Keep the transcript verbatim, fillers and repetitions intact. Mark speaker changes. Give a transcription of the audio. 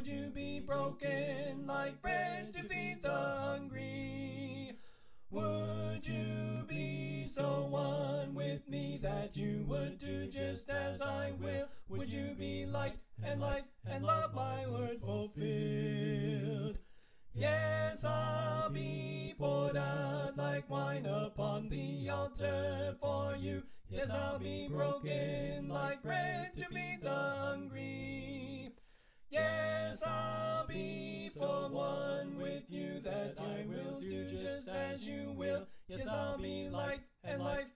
Speaker 1: Would you be broken like bread to feed the hungry? Would you be so one with me that you would do just as I will? Would you be light and life and love my word fulfilled? Yes, I'll be poured out like wine upon the altar for you. Yes, I'll be broken like bread to feed the hungry. Yes, I'll be so one with you that I will do just as you will. Yes, I'll be light and life